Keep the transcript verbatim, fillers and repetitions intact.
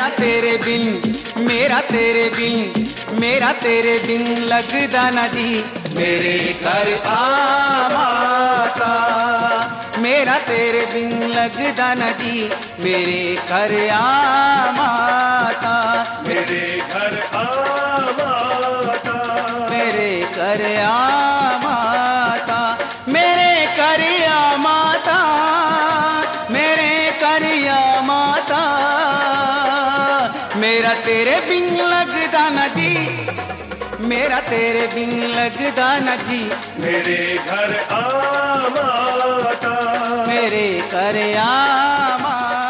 मेरा तेरे बिन, मेरा तेरे बिन, मेरा तेरे बिन लगदा ना जी, मेरे घर आ माता। मेरा तेरे बिन लगदा ना जी, मेरे घर आ माता। मेरे घर आ माता, मेरे घर आ माता, मेरे घर आ माता, मेरे घर आ माता। मेरा तेरे बिन लगदा ना जी, मेरा तेरे बिन लगदा ना जी, मेरे घर आ माता। मेरे घर आ माता।